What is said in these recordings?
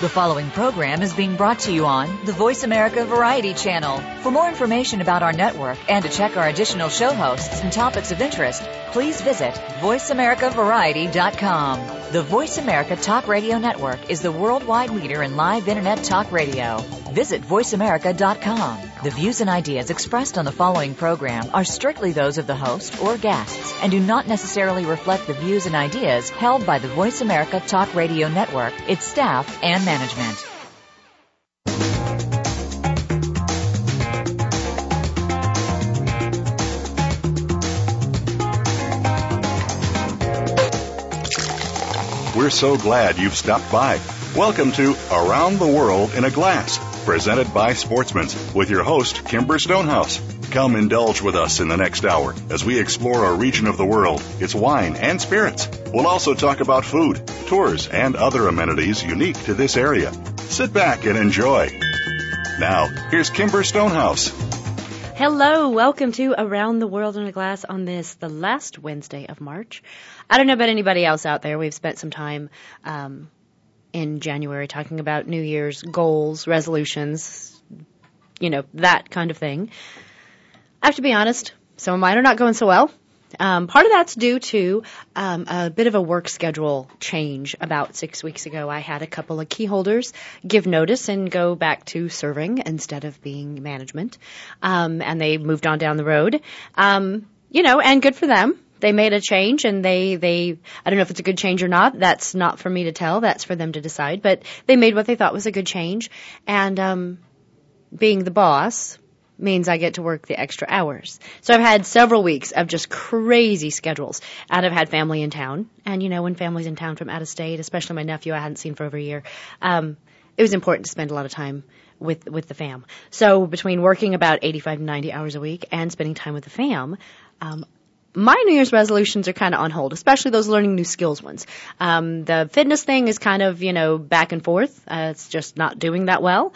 The following program is being brought to you on the Voice America Variety Channel. For more information about our network and to check our additional show hosts and topics of interest, please visit voiceamericavariety.com. The Voice America Talk Radio Network is the worldwide leader in live Internet talk radio. Visit voiceamerica.com. The views and ideas expressed on the following program are strictly those of the host or guests and do not necessarily reflect the views and ideas held by the Voice America Talk Radio Network, its staff, and management. We're so glad you've stopped by. Welcome to Around the World in a Glass, presented by Sportsman's, with your host, Kimber Stonehouse. Come indulge with us in the next hour as we explore a region of the world, its wine and spirits. We'll also talk about food, tours, and other amenities unique to this area. Sit back and enjoy. Now, here's Kimber Stonehouse. Hello, welcome to Around the World in a Glass on this, the last Wednesday of March. I don't know about anybody else out there. We've spent some time in January talking about New Year's goals, resolutions, that kind of thing. I have to be honest, some of mine are not going so well. Part of that's due to a bit of a work schedule change. About 6 weeks ago, I had a couple of key holders give notice and go back to serving instead of being management. And they moved on down the road. And good for them. They made a change, and they I don't know if it's a good change or not. That's not for me to tell. That's for them to decide. But they made what they thought was a good change. And being the boss means I get to work the extra hours. So I've had several weeks of just crazy schedules. And I've had family in town. And, when family's in town from out of state, especially my nephew I hadn't seen for over a year, it was important to spend a lot of time with the fam. So between working about 85 to 90 hours a week and spending time with the fam, my New Year's resolutions are kind of on hold, especially those learning new skills ones. The fitness thing is kind of, back and forth. It's just not doing that well.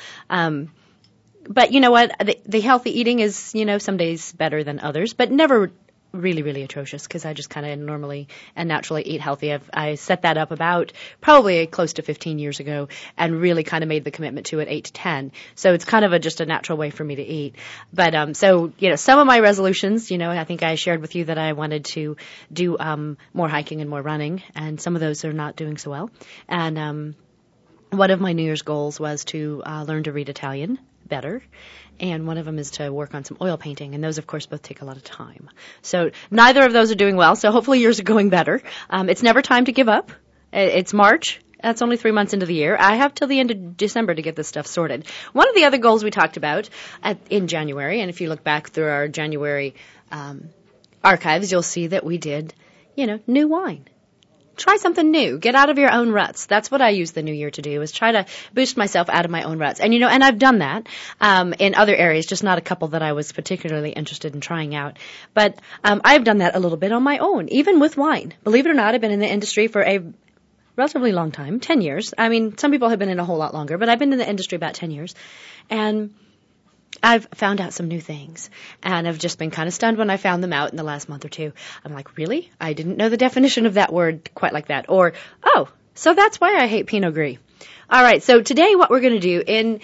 But you know what? The healthy eating is, some days better than others, but never really, really atrocious because I just kind of normally and naturally eat healthy. I set that up about probably close to 15 years ago and really kind of made the commitment to it 8 to 10. So it's kind of just a natural way for me to eat. But some of my resolutions, I think I shared with you that I wanted to do more hiking and more running, and some of those are not doing so well. And one of my New Year's goals was to learn to read Italian better, and one of them is to work on some oil painting, and those, of course, both take a lot of time. So neither of those are doing well, so hopefully yours are going better. It's never time to give up. It's March. That's only 3 months into the year. I have till the end of December to get this stuff sorted. One of the other goals we talked about in January, and if you look back through our January archives, you'll see that we did, new wine. Try something new. Get out of your own ruts. That's what I use the new year to do, is try to boost myself out of my own ruts. And, and I've done that in other areas, just not a couple that I was particularly interested in trying out. But I've done that a little bit on my own, even with wine. Believe it or not, I've been in the industry for a relatively long time, 10 years. I mean, some people have been in a whole lot longer, but I've been in the industry about 10 years. And I've found out some new things, and I've just been kind of stunned when I found them out in the last month or two. I'm like, really? I didn't know the definition of that word quite like that. Or, oh, so that's why I hate Pinot Gris. All right, so today what we're going to do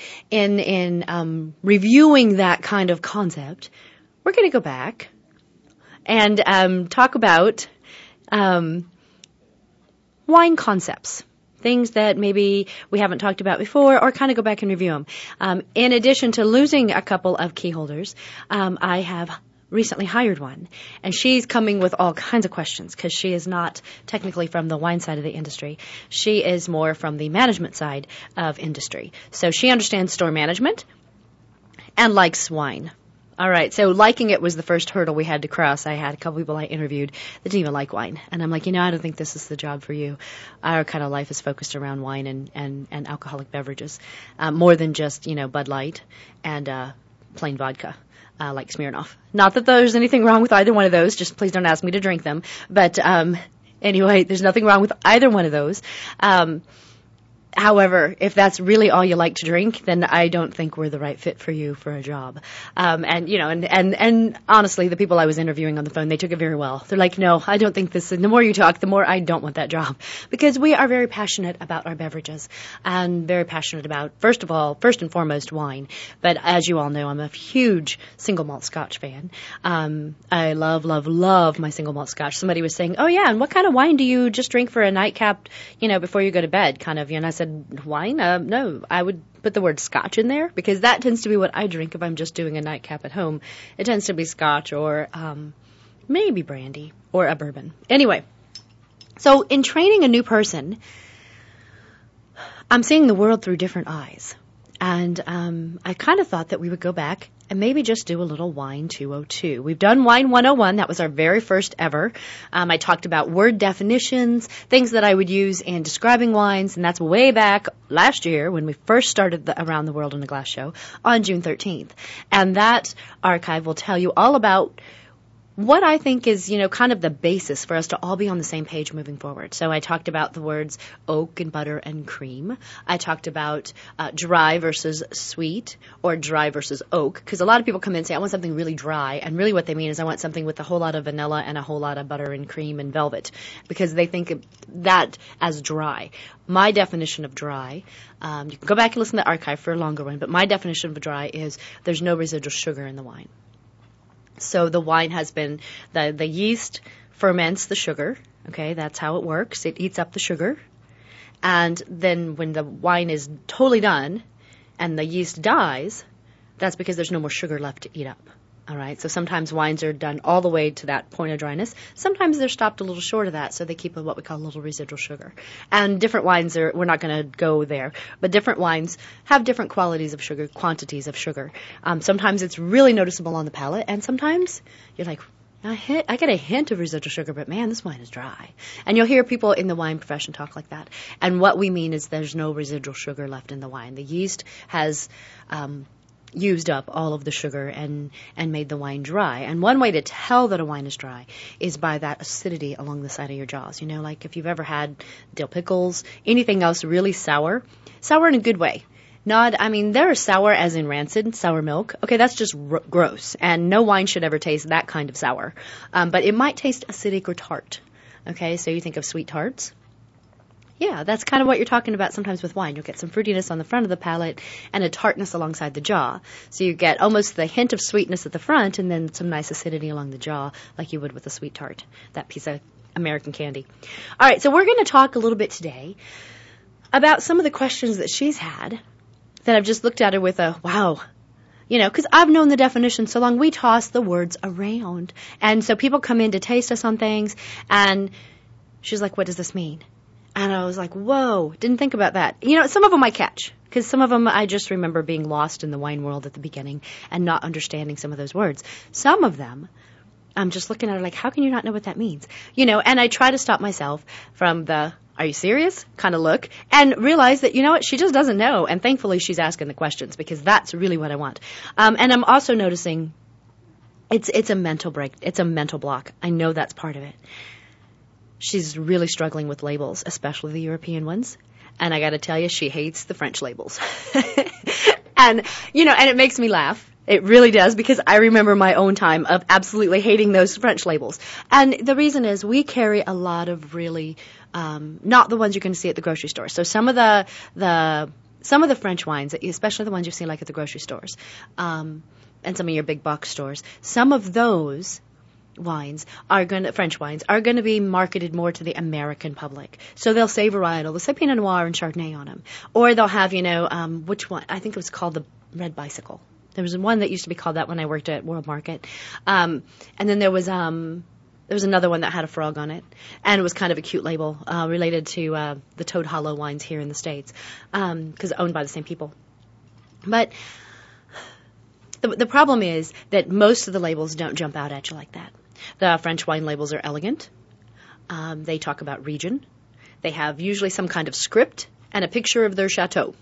in reviewing that kind of concept, we're going to go back and talk about wine concepts. Things that maybe we haven't talked about before, or kind of go back and review them. In addition to losing a couple of key holders, I have recently hired one, and she's coming with all kinds of questions because she is not technically from the wine side of the industry. She is more from the management side of industry. So she understands store management and likes wine. All right, so liking it was the first hurdle we had to cross. I had a couple people I interviewed that didn't even like wine. And I'm like, I don't think this is the job for you. Our kind of life is focused around wine and alcoholic beverages, more than just, Bud Light and plain vodka, like Smirnoff. Not that there's anything wrong with either one of those. Just please don't ask me to drink them. But anyway, there's nothing wrong with either one of those. However, if that's really all you like to drink, then I don't think we're the right fit for you for a job. And honestly, the people I was interviewing on the phone, they took it very well. They're like, no, I don't think this, and the more you talk, the more I don't want that job. Because we are very passionate about our beverages and very passionate about, first and foremost, wine. But as you all know, I'm a huge single malt Scotch fan. I love my single malt Scotch. Somebody was saying, oh yeah, and what kind of wine do you just drink for a nightcap, before you go to bed, kind of, and I said, wine? No, I would put the word Scotch in there because that tends to be what I drink if I'm just doing a nightcap at home. It tends to be Scotch or maybe brandy or a bourbon. Anyway, so in training a new person, I'm seeing the world through different eyes. And I kind of thought that we would go back and maybe just do a little Wine 202. We've done Wine 101. That was our very first ever. I talked about word definitions, things that I would use in describing wines, and that's way back last year when we first started the Around the World in a Glass show on June 13th. And that archive will tell you all about what I think is, kind of the basis for us to all be on the same page moving forward. So I talked about the words oak and butter and cream. I talked about dry versus sweet or dry versus oak, because a lot of people come in and say, I want something really dry, and really what they mean is I want something with a whole lot of vanilla and a whole lot of butter and cream and velvet, because they think of that as dry. My definition of dry, you can go back and listen to the archive for a longer one, but my definition of dry is there's no residual sugar in the wine. So the wine has been, the yeast ferments the sugar. Okay, that's how it works. It eats up the sugar. And then when the wine is totally done and the yeast dies, that's because there's no more sugar left to eat up. All right, so sometimes wines are done all the way to that point of dryness. Sometimes they're stopped a little short of that, so they keep what we call a little residual sugar. And different wines we're not going to go there, but different wines have different qualities of sugar, quantities of sugar. Sometimes it's really noticeable on the palate, and sometimes you're like, I get a hint of residual sugar, but man, this wine is dry. And you'll hear people in the wine profession talk like that. And what we mean is there's no residual sugar left in the wine. The yeast has used up all of the sugar and made the wine dry. And one way to tell that a wine is dry is by that acidity along the side of your jaws. Like if you've ever had dill pickles, anything else really sour in a good way. They're sour as in rancid, sour milk. Okay, that's just gross. And no wine should ever taste that kind of sour. But it might taste acidic or tart. Okay, so you think of sweet tarts. Yeah, that's kind of what you're talking about sometimes with wine. You'll get some fruitiness on the front of the palate and a tartness alongside the jaw. So you get almost the hint of sweetness at the front and then some nice acidity along the jaw like you would with a sweet tart, that piece of American candy. All right, so we're going to talk a little bit today about some of the questions that she's had that I've just looked at her with a, wow, because I've known the definition so long, we toss the words around. And so people come in to taste us on things, and she's like, what does this mean? And I was like, whoa, didn't think about that. Some of them I catch, because some of them I just remember being lost in the wine world at the beginning and not understanding some of those words. Some of them, I'm just looking at her like, how can you not know what that means? And I try to stop myself from the, are you serious? kind of look, and realize that, she just doesn't know. And thankfully she's asking the questions, because that's really what I want. And I'm also noticing it's a mental break. It's a mental block. I know that's part of it. She's really struggling with labels, especially the European ones. And I got to tell you, she hates the French labels. And it makes me laugh. It really does, because I remember my own time of absolutely hating those French labels. And the reason is we carry a lot of really, not the ones you're going to see at the grocery store. So some of the French wines, especially the ones you see like at the grocery stores, and some of your big box stores, some of those French wines are going to be marketed more to the American public. So they'll say varietal, they'll say Pinot Noir and Chardonnay on them. Or they'll have, which one? I think it was called the Red Bicycle. There was one that used to be called that when I worked at World Market. And then there was another one that had a frog on it. And it was kind of a cute label, related to, the Toad Hollow wines here in the States, because owned by the same people. But the problem is that most of the labels don't jump out at you like that. The French wine labels are elegant. They talk about region. They have usually some kind of script and a picture of their chateau.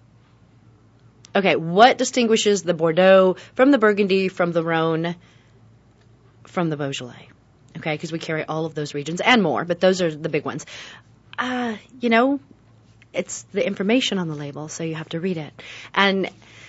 Okay, what distinguishes the Bordeaux from the Burgundy, from the Rhone, from the Beaujolais? Okay, because we carry all of those regions and more, but those are the big ones. it's the information on the label, so you have to read it. And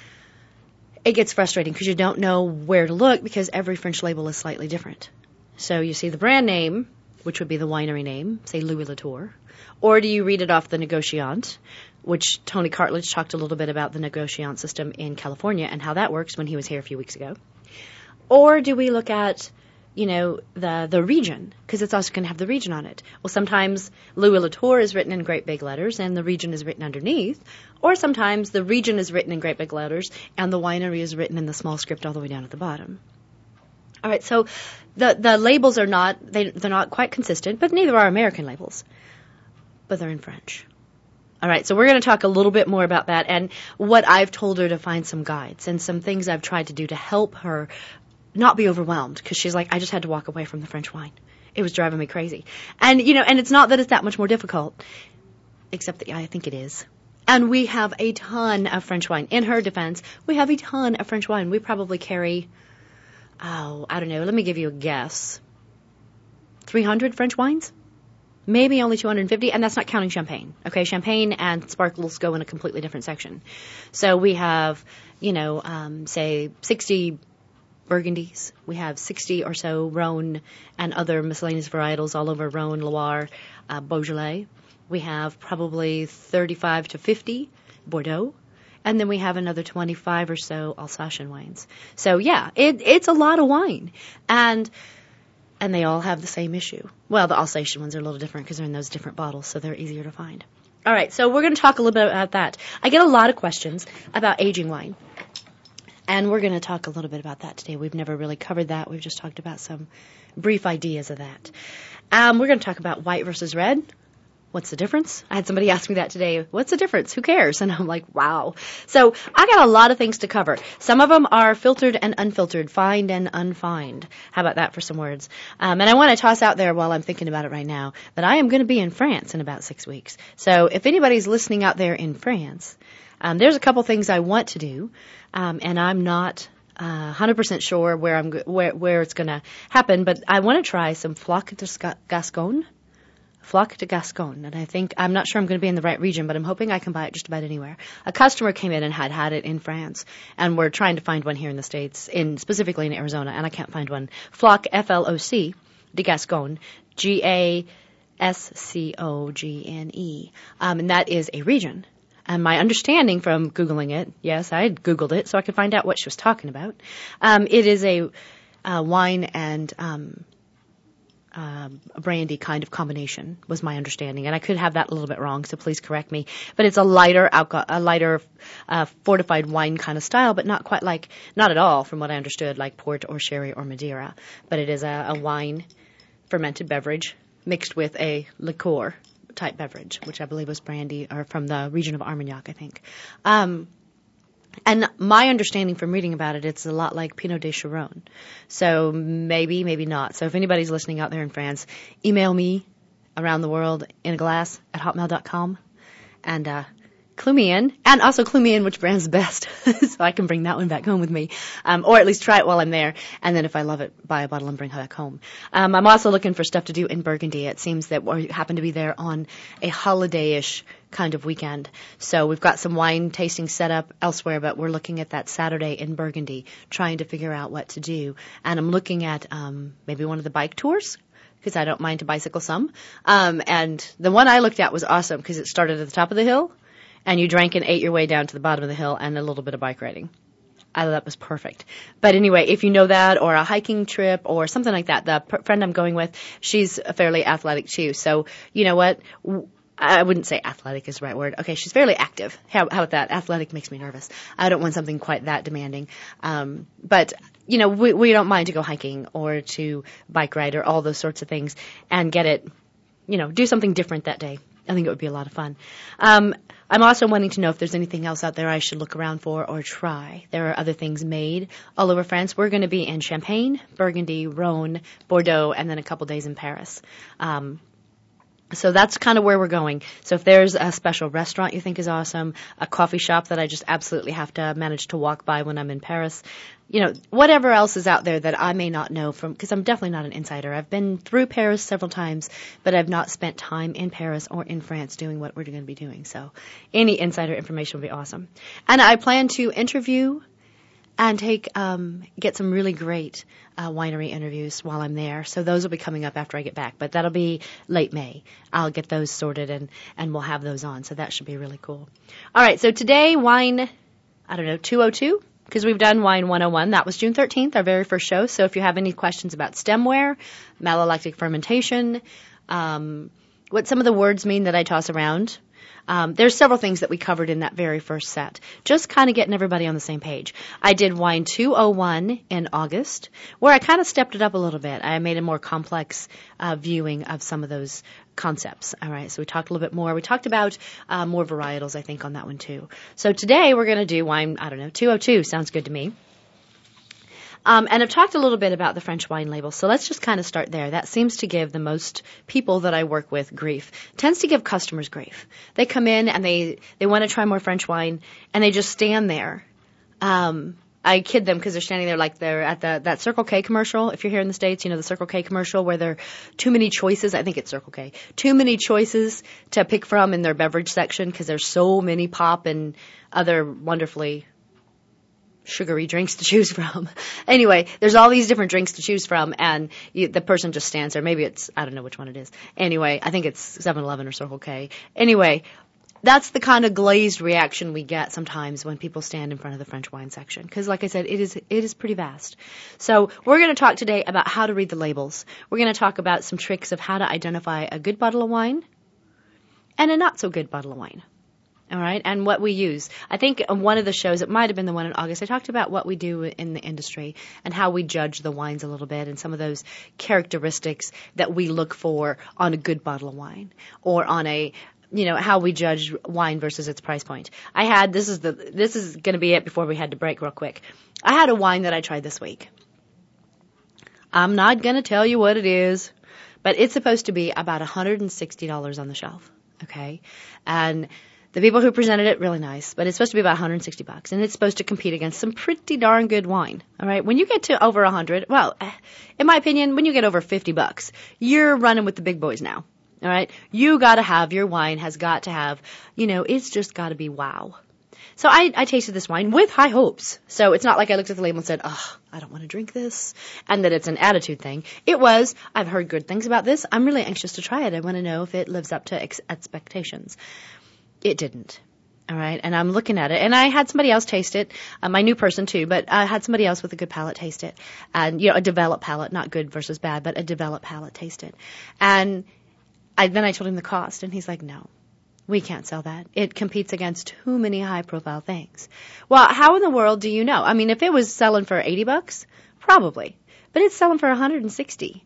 it gets frustrating because you don't know where to look because every French label is slightly different. So you see the brand name, which would be the winery name, say Louis Latour, or do you read it off the Negociant, which Tony Cartledge talked a little bit about the Negociant system in California and how that works when he was here a few weeks ago. Or do we look at, the region, because it's also going to have the region on it. Well, sometimes Louis Latour is written in great big letters and the region is written underneath, or sometimes the region is written in great big letters and the winery is written in the small script all the way down at the bottom. All right, so the labels are they're not quite consistent, but neither are American labels. But they're in French. All right, so we're going to talk a little bit more about that and what I've told her to find some guides and some things I've tried to do to help her not be overwhelmed, because she's like, I just had to walk away from the French wine. It was driving me crazy. And, and it's not that it's that much more difficult, except that I think it is. And we have a ton of French wine. In her defense, we have a ton of French wine. We probably carry, I don't know, let me give you a guess. 300 French wines? Maybe only 250, and that's not counting champagne. Okay, champagne and sparkles go in a completely different section. So we have, say 60 Burgundies. We have 60 or so Rhone and other miscellaneous varietals all over Rhone, Loire, Beaujolais. We have probably 35 to 50 Bordeaux. And then we have another 25 or so Alsatian wines. So yeah, it's a lot of wine. And they all have the same issue. Well, the Alsatian ones are a little different because they're in those different bottles, so they're easier to find. All right, so we're going to talk a little bit about that. I get a lot of questions about aging wine. And we're going to talk a little bit about that today. We've never really covered that. We've just talked about some brief ideas of that. We're going to talk about white versus red. What's the difference? I had somebody ask me that today. What's the difference? Who cares? And I'm like, wow. So I got a lot of things to cover. Some of them are filtered and unfiltered, fined and unfined. How about that for some words? And I want to toss out there while I'm thinking about it right now that I am going to be in France in about 6 weeks. So if anybody's listening out there in France, there's a couple things I want to do, and I'm not 100% sure where it's going to happen, but I want to try some Floc de Gascogne. Floc de Gascogne, and I'm not sure I'm going to be in the right region, but I'm hoping I can buy it just about anywhere. A customer came in and had it in France, and we're trying to find one here in the States, specifically in Arizona, and I can't find one. Floc, F-L-O-C, de Gascogne, G-A-S-C-O-G-N-E, and that is a region. And my understanding from Googling it, yes, I had Googled it so I could find out what she was talking about. It is a wine and a brandy kind of combination, was my understanding. And I could have that a little bit wrong, so please correct me. But it's a lighter fortified wine kind of style, but not at all, from what I understood, like port or sherry or Madeira. But it is a wine fermented beverage mixed with a liqueur type beverage, which I believe was brandy, or from the region of Armagnac, I think. And my understanding from reading about it, it's a lot like Pinot de Chiron. So maybe, maybe not. So if anybody's listening out there in France, email me aroundtheworldinaglass@hotmail.com and clue me in. And also clue me in which brand's best so I can bring that one back home with me. Or at least try it while I'm there. And then if I love it, buy a bottle and bring it back home. I'm also looking for stuff to do in Burgundy. It seems that we happen to be there on a holiday-ish kind of weekend. So we've got some wine tasting set up elsewhere, but we're looking at that Saturday in Burgundy, trying to figure out what to do. And I'm looking at maybe one of the bike tours, because I don't mind to bicycle some. And the one I looked at was awesome because it started at the top of the hill, and you drank and ate your way down to the bottom of the hill, and a little bit of bike riding. I thought that was perfect. But anyway, if you know that, or a hiking trip, or something like that, the friend I'm going with, she's fairly athletic too. So, you know what? I wouldn't say athletic is the right word. Okay, she's fairly active. How about that? Athletic makes me nervous. I don't want something quite that demanding. But, we don't mind to go hiking or to bike ride or all those sorts of things and get it, do something different that day. I think it would be a lot of fun. I'm also wanting to know if there's anything else out there I should look around for or try. There are other things made all over France. We're going to be in Champagne, Burgundy, Rhone, Bordeaux, and then a couple days in Paris. So that's kind of where we're going. So if there's a special restaurant you think is awesome, a coffee shop that I just absolutely have to manage to walk by when I'm in Paris, whatever else is out there that I may not know from, because I'm definitely not an insider. I've been through Paris several times, but I've not spent time in Paris or in France doing what we're going to be doing. So any insider information would be awesome. And I plan to interview and get some really great winery interviews while I'm there. So those will be coming up after I get back, but that'll be late May. I'll get those sorted and we'll have those on. So that should be really cool. All right. So today, wine, 202, because we've done wine 101. That was June 13th, our very first show. So if you have any questions about stemware, malolactic fermentation, what some of the words mean that I toss around, there's several things that we covered in that very first set. Just kind of getting everybody on the same page. I did wine 201 in August, where I kind of stepped it up a little bit. I made a more complex viewing of some of those concepts. All right, so we talked a little bit more. We talked about more varietals, I think, on that one too. So today we're going to do wine, 202. Sounds good to me. And I've talked a little bit about the French wine label, so let's just kind of start there. That seems to give the most people that I work with grief. Tends to give customers grief. They come in and they want to try more French wine, and they just stand there. I kid them because they're standing there like they're at that Circle K commercial. If you're here in the States, the Circle K commercial where there are too many choices. I think it's Circle K. Too many choices to pick from in their beverage section because there's so many pop and other wonderfully sugary drinks to choose from. Anyway, there's all these different drinks to choose from, and the person just stands there. Maybe it's, I don't know which one it is. Anyway, I think it's 7-Eleven or Circle K. Anyway, that's the kind of glazed reaction we get sometimes when people stand in front of the French wine section. Because like I said, it is pretty vast. So we're going to talk today about how to read the labels. We're going to talk about some tricks of how to identify a good bottle of wine and a not so good bottle of wine. All right, and what we use. I think on one of the shows, it might have been the one in August, I talked about what we do in the industry and how we judge the wines a little bit and some of those characteristics that we look for on a good bottle of wine or on a, how we judge wine versus its price point. This is going to be it before we had to break real quick. I had a wine that I tried this week. I'm not going to tell you what it is, but it's supposed to be about $160 on the shelf, okay? And the people who presented it, really nice, but it's supposed to be about $160, and it's supposed to compete against some pretty darn good wine. All right, when you get to over 100, well, in my opinion, when you get over $50, you're running with the big boys now. All right, your wine has got to have, it's just got to be wow. So I tasted this wine with high hopes. So it's not like I looked at the label and said, I don't want to drink this, and that it's an attitude thing. It was, I've heard good things about this. I'm really anxious to try it. I want to know if it lives up to expectations. It didn't. All right. And I'm looking at it. And I had somebody else taste it, my new person too, but I had somebody else with a good palate taste it. And, a developed palate, not good versus bad, but a developed palate taste it. And then I told him the cost, and he's like, no, we can't sell that. It competes against too many high-profile things. Well, how in the world do you know? I mean, if it was selling for $80, probably. But it's selling for $160.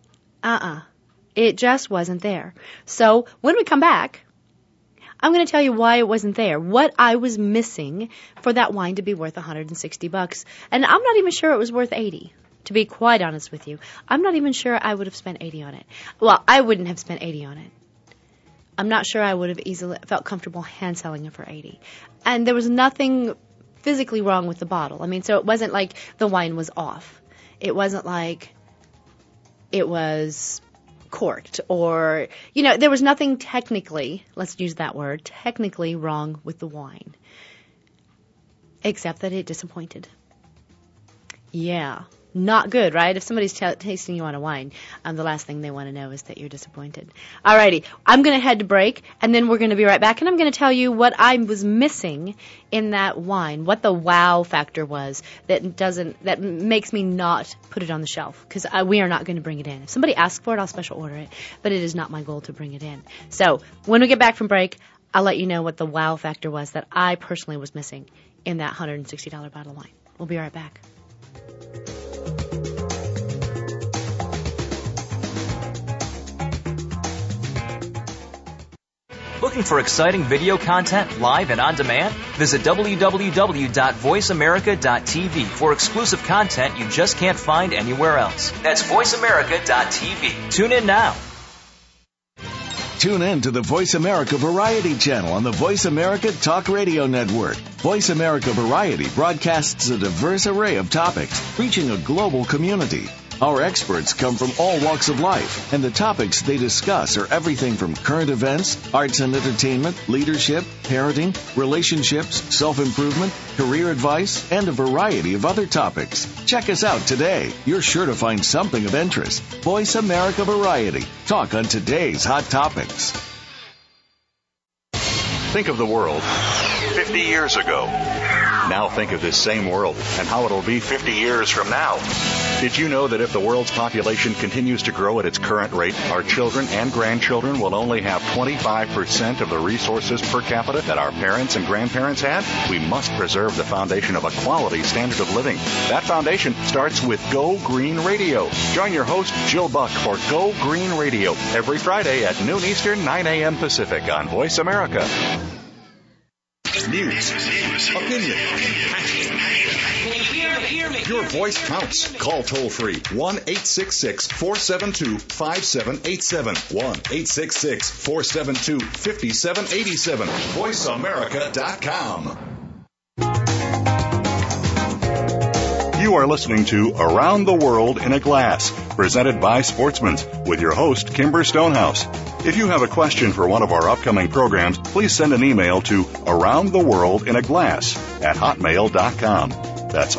It just wasn't there. So when we come back, I'm going to tell you why it wasn't there, what I was missing for that wine to be worth $160. And I'm not even sure it was worth $80, to be quite honest with you. I'm not even sure I would have spent $80 on it. Well, I wouldn't have spent $80 on it. I'm not sure I would have easily felt comfortable hand selling it for $80. And there was nothing physically wrong with the bottle. I mean, so it wasn't like the wine was off. It wasn't like it was corked or, there was nothing technically, let's use that word, technically wrong with the wine, except that it disappointed. Yeah, not good, right? If somebody's tasting you on a wine, the last thing they want to know is that you're disappointed. Alrighty, I'm going to head to break, and then we're going to be right back, and I'm going to tell you what I was missing in that wine, what the wow factor was that makes me not put it on the shelf, because we are not going to bring it in. If somebody asks for it, I'll special order it, but it is not my goal to bring it in. So when we get back from break, I'll let you know what the wow factor was that I personally was missing in that $160 bottle of wine. We'll be right back. Looking for exciting video content live and on demand? Visit www.voiceamerica.tv for exclusive content you just can't find anywhere else. That's voiceamerica.tv. Tune in now. Tune in to the Voice America Variety channel on the Voice America Talk Radio Network. Voice America Variety broadcasts a diverse array of topics, reaching a global community. Our experts come from all walks of life, and the topics they discuss are everything from current events, arts and entertainment, leadership, parenting, relationships, self-improvement, career advice, and a variety of other topics. Check us out today. You're sure to find something of interest. Voice America Variety. Talk on today's hot topics. Think of the world 50 years ago. Now think of this same world and how it'll be 50 years from now. Did you know that if the world's population continues to grow at its current rate, our children and grandchildren will only have 25% of the resources per capita that our parents and grandparents had? We must preserve the foundation of a quality standard of living. That foundation starts with Go Green Radio. Join your host, Jill Buck, for Go Green Radio every Friday at noon Eastern, 9 a.m. Pacific on Voice America. News, opinion, your voice counts. Call toll-free 1-866-472-5787. 1-866-472-5787. VoiceAmerica.com. You are listening to Around the World in a Glass, presented by Sportsman's, with your host, Kimber Stonehouse. If you have a question for one of our upcoming programs, please send an email to aroundtheworldinaglass@hotmail.com. That's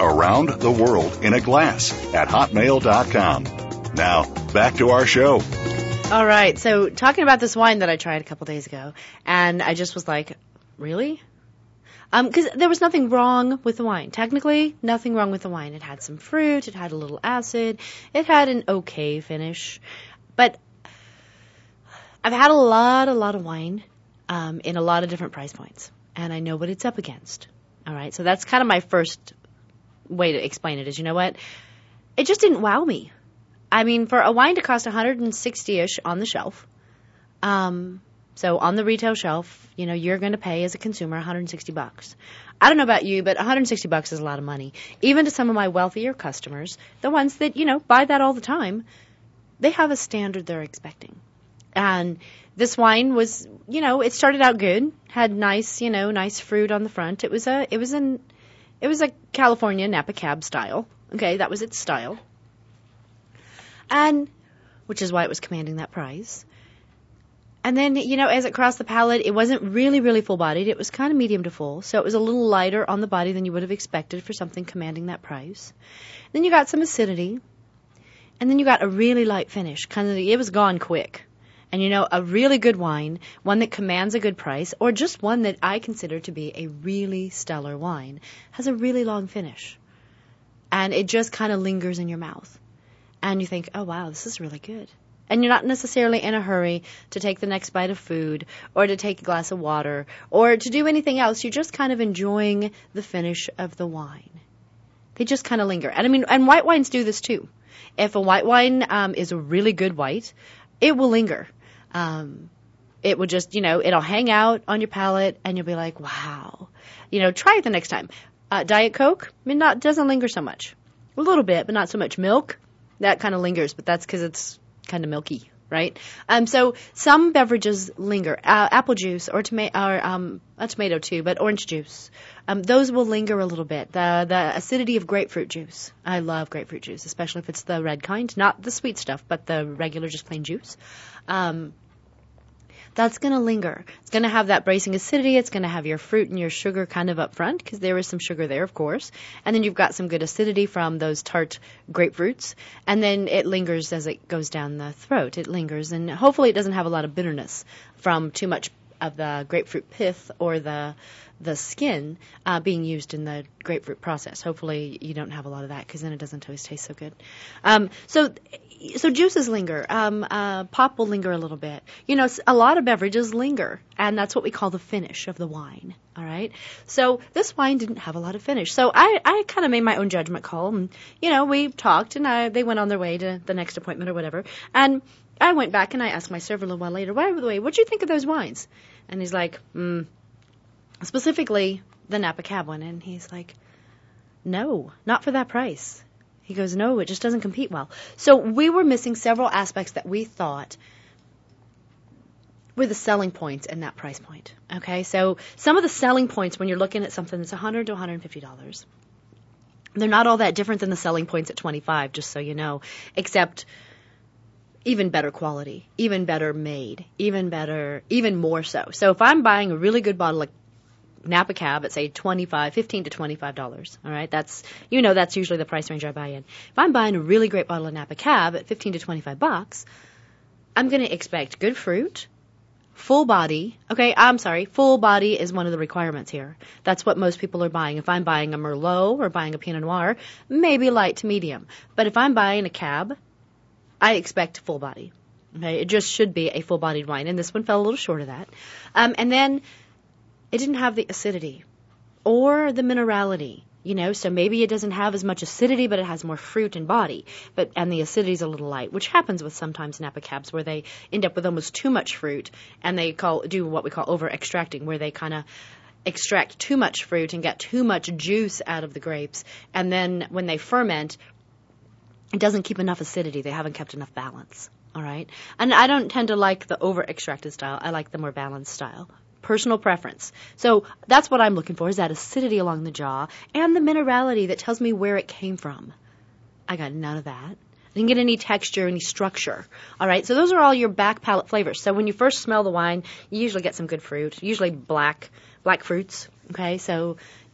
aroundtheworldinaglass@hotmail.com. Now, back to our show. All right, so talking about this wine that I tried a couple days ago, and I just was like, really? Because there was nothing wrong with the wine. Technically, nothing wrong with the wine. It had some fruit, it had a little acid, it had an okay finish. But I've had a lot of wine in a lot of different price points, and I know what it's up against. All right, so that's kind of my first way to explain it is, you know what? It just didn't wow me. I mean, for a wine to cost $160-ish on the shelf, so on the retail shelf, you know, you're going to pay as a consumer $160. I don't know about you, but $160 is a lot of money. Even to some of my wealthier customers, the ones that, you know, buy that all the time, they have a standard they're expecting. And this wine was, you know, it started out good, had nice, you know, nice fruit on the front. It was a California Napa Cab style. Okay, that was its style. And, which is why it was commanding that price. And then, you know, as it crossed the palate, it wasn't really full-bodied. It was kind of medium to full. So it was a little lighter on the body than you would have expected for something commanding that price. Then you got some acidity. And then you got a really light finish. It was gone quick. And, you know, a really good wine, one that commands a good price, or just one that I consider to be a really stellar wine, has a really long finish. And it just kind of lingers in your mouth. And you think, oh, wow, this is really good. And you're not necessarily in a hurry to take the next bite of food or to take a glass of water or to do anything else. You're just kind of enjoying the finish of the wine. They just kind of linger. And I mean, and white wines do this too. If a white wine is a really good white, it will linger. It will just, you know, it'll hang out on your palate and you'll be like, wow. You know, try it the next time. Diet Coke, I mean, doesn't linger so much. A little bit, but not so much. Milk, that kind of lingers, but that's because it's kind of milky, right? So some beverages linger. Apple juice or a tomato too, but orange juice. Those will linger a little bit. The acidity of grapefruit juice. I love grapefruit juice, especially if it's the red kind, not the sweet stuff, but the regular just plain juice. That's going to linger. It's going to have that bracing acidity. It's going to have your fruit and your sugar kind of up front because there is some sugar there, of course. And then you've got some good acidity from those tart grapefruits. And then it lingers as it goes down the throat. It lingers. And hopefully it doesn't have a lot of bitterness from too much of the grapefruit pith or the skin being used in the grapefruit process. Hopefully you don't have a lot of that because then it doesn't always taste so good. So juices linger. Pop will linger a little bit. You know, a lot of beverages linger, and that's what we call the finish of the wine. All right? So this wine didn't have a lot of finish. So I kind of made my own judgment call. And, you know, we talked, and they went on their way to the next appointment or whatever. And I went back, and I asked my server a little while later, by the way, what'd you think of those wines? And he's like, specifically the Napa Cab one. And he's like, no, not for that price. He goes, no, it just doesn't compete well. So we were missing several aspects that we thought were the selling points in that price point. Okay, so some of the selling points when you're looking at something that's $100 to $150, they're not all that different than the selling points at $25, just so you know, except even better quality, even better made, even more so. So if I'm buying a really good bottle of Napa Cab at say $15 to $25, all right, that's usually the price range I buy in. If I'm buying a really great bottle of Napa Cab at $15 to $25, I'm going to expect good fruit, full body. Okay, I'm sorry, full body is one of the requirements here. That's what most people are buying. If I'm buying a Merlot or buying a Pinot Noir, maybe light to medium. But if I'm buying a Cab, I expect full body. Okay, it just should be a full-bodied wine, and this one fell a little short of that. And then it didn't have the acidity or the minerality, so maybe it doesn't have as much acidity, but it has more fruit and body. And the acidity's a little light, which happens with sometimes Napa Cabs where they end up with almost too much fruit, and they do what we call over-extracting, where they kind of extract too much fruit and get too much juice out of the grapes, and then when they ferment, it doesn't keep enough acidity. They haven't kept enough balance, all right? And I don't tend to like the over-extracted style. I like the more balanced style. Personal preference. So that's what I'm looking for, is that acidity along the jaw and the minerality that tells me where it came from. I got none of that. I didn't get any texture, any structure. All right, so those are all your back palate flavors. So when you first smell the wine, you usually get some good fruit, usually black fruits, okay? So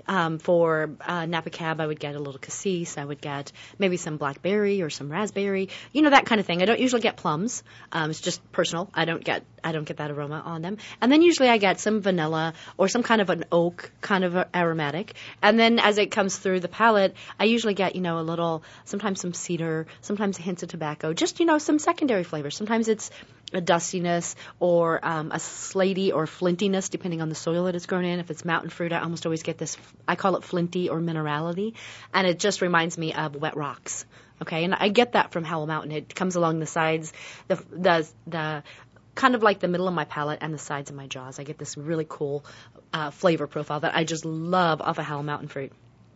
for Napa Cab, I would get a little cassis. I would get maybe some blackberry or some raspberry, that kind of thing. I don't usually get plums. It's just personal. I don't get that aroma on them. And then usually I get some vanilla or some kind of an oak kind of aromatic. And then as it comes through the palate, I usually get, a little, sometimes some cedar, sometimes hints of tobacco, just, some secondary flavors. Sometimes it's a dustiness or a slaty or flintiness, depending on the soil that it's grown in. If it's mountain fruit, I almost always get this, I call it flinty or minerality, and it just reminds me of wet rocks. Okay, and I get that from Howell Mountain. It comes along the sides, the kind of like the middle of my palate and the sides of my jaws. I get this really cool flavor profile that I just love off of Howell Mountain fruit.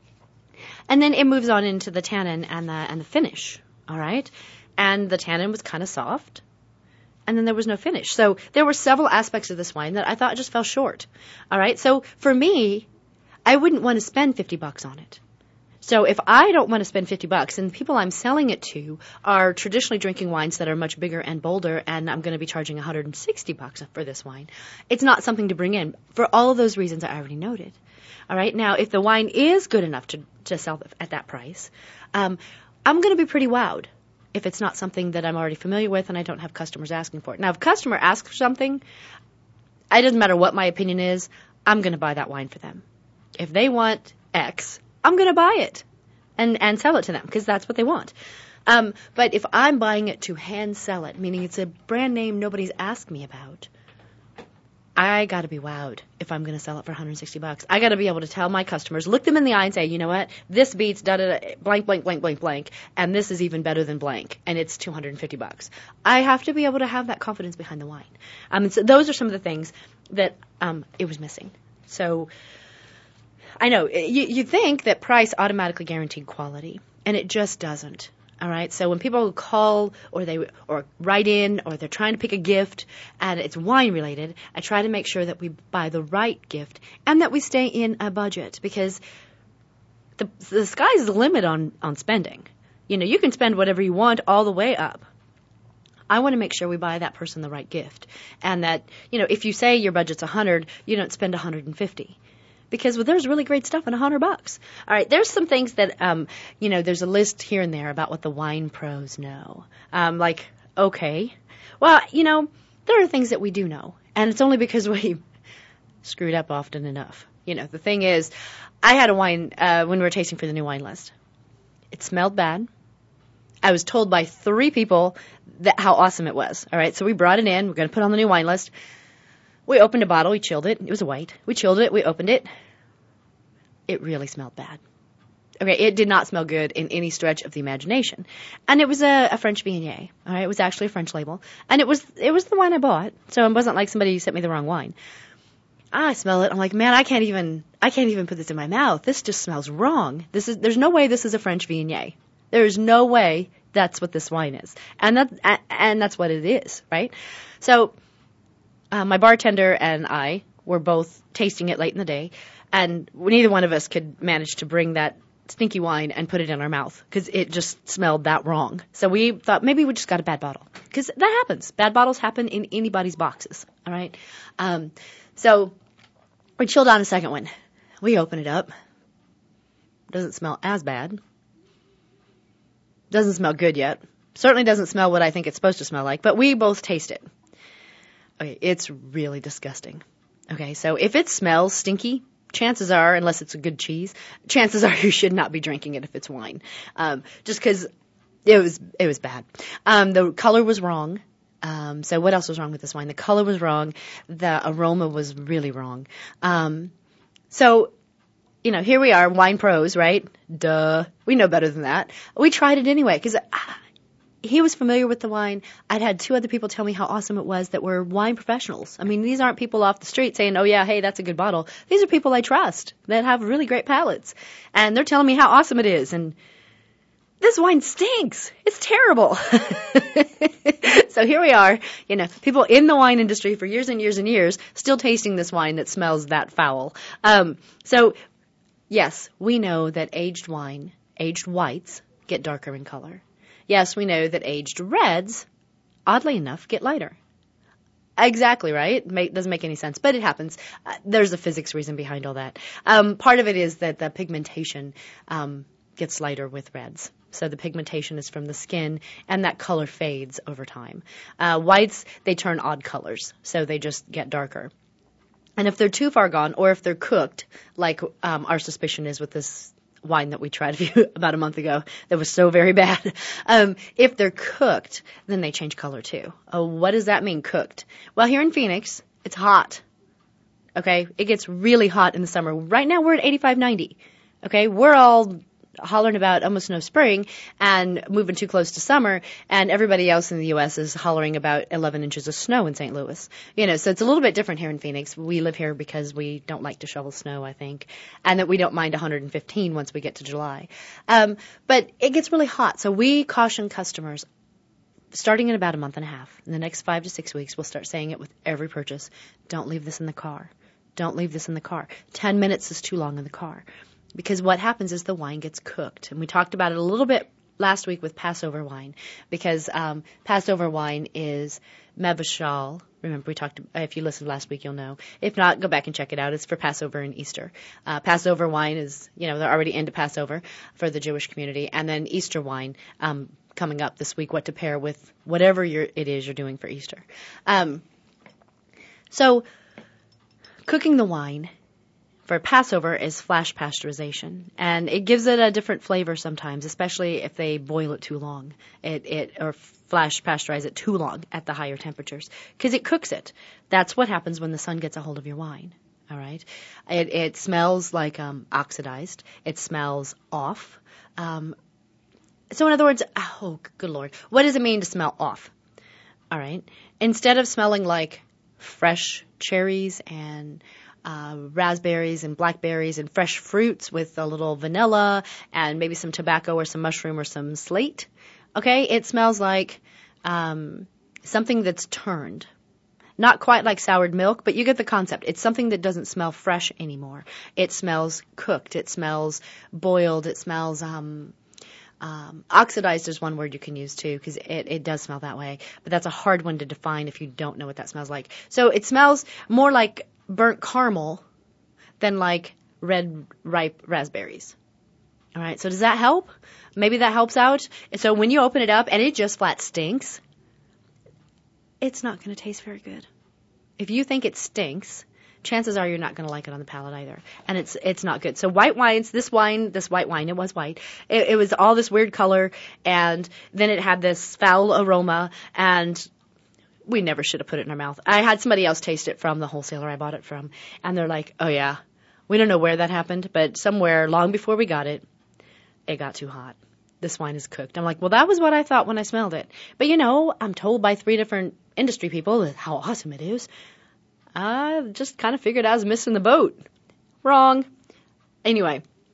And then it moves on into the tannin and the finish. All right, and the tannin was kind of soft. And then there was no finish. So there were several aspects of this wine that I thought just fell short. All right. So for me, I wouldn't want to spend $50 on it. So if I don't want to spend $50 and the people I'm selling it to are traditionally drinking wines that are much bigger and bolder, and I'm going to be charging $160 for this wine, it's not something to bring in for all of those reasons I already noted. All right. Now, if the wine is good enough to sell at that price, I'm going to be pretty wowed if it's not something that I'm already familiar with and I don't have customers asking for it. Now, if a customer asks for something, it doesn't matter what my opinion is, I'm going to buy that wine for them. If they want X, I'm going to buy it and sell it to them because that's what they want. But if I'm buying it to hand sell it, meaning it's a brand name nobody's asked me about, I got to be wowed if I'm going to sell it for $160. I got to be able to tell my customers, look them in the eye and say, you know what, this beats blank, blank, blank, blank, blank, and this is even better than blank, and it's $250. I have to be able to have that confidence behind the wine. So those are some of the things that it was missing. So I know you think that price automatically guaranteed quality, and it just doesn't. All right. So when people call or write in or they're trying to pick a gift and it's wine related, I try to make sure that we buy the right gift and that we stay in a budget because the sky's the limit on spending. You can spend whatever you want all the way up. I want to make sure we buy that person the right gift and that, if you say your budget's $100, you don't spend $150. Because there's really great stuff in $100. All right, there's some things that, there's a list here and there about what the wine pros know. Okay, well, there are things that we do know, and it's only because we screwed up often enough. The thing is, I had a wine when we were tasting for the new wine list. It smelled bad. I was told by 3 people how awesome it was. All right, so we brought it in. We're going to put it on the new wine list. We opened a bottle. We chilled it. It was a white. We chilled it. We opened it. It really smelled bad. Okay, it did not smell good in any stretch of the imagination. And it was a French Viognier. All right, it was actually a French label. And it was the wine I bought. So it wasn't like somebody sent me the wrong wine. I smell it. I'm like, man, I can't even put this in my mouth. This just smells wrong. There's no way this is a French Viognier. There is no way that's what this wine is. And that's what it is, right? So my bartender and I were both tasting it late in the day, and neither one of us could manage to bring that stinky wine and put it in our mouth because it just smelled that wrong. So we thought maybe we just got a bad bottle, because that happens. Bad bottles happen in anybody's boxes, all right? So we chilled on a second one. We open it up. Doesn't smell as bad. Doesn't smell good yet. Certainly doesn't smell what I think it's supposed to smell like, but we both taste it. Okay, it's really disgusting. Okay, so if it smells stinky, chances are, unless it's a good cheese, chances are you should not be drinking it if it's wine. Just because it was bad. The color was wrong. So what else was wrong with this wine? The color was wrong. The aroma was really wrong. So, here we are, wine pros, right? Duh. We know better than that. We tried it anyway because he was familiar with the wine. I'd had 2 other people tell me how awesome it was that were wine professionals. I mean, these aren't people off the street saying, oh, yeah, hey, that's a good bottle. These are people I trust that have really great palates. And they're telling me how awesome it is. And this wine stinks. It's terrible. So here we are, people in the wine industry for years and years and years still tasting this wine that smells that foul. So, yes, we know that aged whites, get darker in color. Yes, we know that aged reds, oddly enough, get lighter. Exactly right. Doesn't make any sense, but it happens. There's a physics reason behind all that. Part of it is that the pigmentation gets lighter with reds. So the pigmentation is from the skin, and that color fades over time. Whites, they turn odd colors, so they just get darker. And if they're too far gone, or if they're cooked, like our suspicion is with this wine that we tried about a month ago that was so very bad, if they're cooked, then they change color too. Oh, what does that mean, cooked? Well, here in Phoenix, it's hot. Okay? It gets really hot in the summer. Right now, we're at 85, 90. Okay? We're all hollering about almost no spring and moving too close to summer, and everybody else in the U.S. is hollering about 11 inches of snow in St. Louis. So it's a little bit different here in Phoenix. We live here because we don't like to shovel snow, I think, and that we don't mind 115 once we get to July. But it gets really hot, so we caution customers starting in about a month and a half. In the next 5 to 6 weeks, we'll start saying it with every purchase. Don't leave this in the car. Don't leave this in the car. 10 minutes is too long in the car. Because what happens is the wine gets cooked. And we talked about it a little bit last week with Passover wine. Because Passover wine is Mevashal. Remember, we talked, if you listened last week, you'll know. If not, go back and check it out. It's for Passover and Easter. Passover wine is, they're already into Passover for the Jewish community. And then Easter wine coming up this week, what to pair with whatever it is you're doing for Easter. So cooking the wine for Passover is flash pasteurization, and it gives it a different flavor sometimes, especially if they boil it too long, or flash pasteurize it too long at the higher temperatures, because it cooks it. That's what happens when the sun gets a hold of your wine. All right, it smells like oxidized. It smells off. So in other words, oh good Lord, what does it mean to smell off? All right, instead of smelling like fresh cherries and raspberries and blackberries and fresh fruits with a little vanilla and maybe some tobacco or some mushroom or some slate. Okay, it smells like something that's turned. Not quite like soured milk, but you get the concept. It's something that doesn't smell fresh anymore. It smells cooked. It smells boiled. It smells oxidized is one word you can use too, because it does smell that way. But that's a hard one to define if you don't know what that smells like. So it smells more like burnt caramel than like red ripe raspberries. All right, so does that help? Maybe that helps out. So when you open it up and it just flat stinks, it's not going to taste very good. If you think it stinks, chances are you're not going to like it on the palate either. And it's not good. So white wines, this white wine, it was white. It was all this weird color, and then it had this foul aroma, and we never should have put it in our mouth. I had somebody else taste it from the wholesaler I bought it from, and they're like, oh yeah, we don't know where that happened, but somewhere long before we got it, it got too hot. This wine is cooked. I'm like, well, that was what I thought when I smelled it. But I'm told by 3 different industry people how awesome it is. I just kind of figured I was missing the boat. Wrong. Anyway,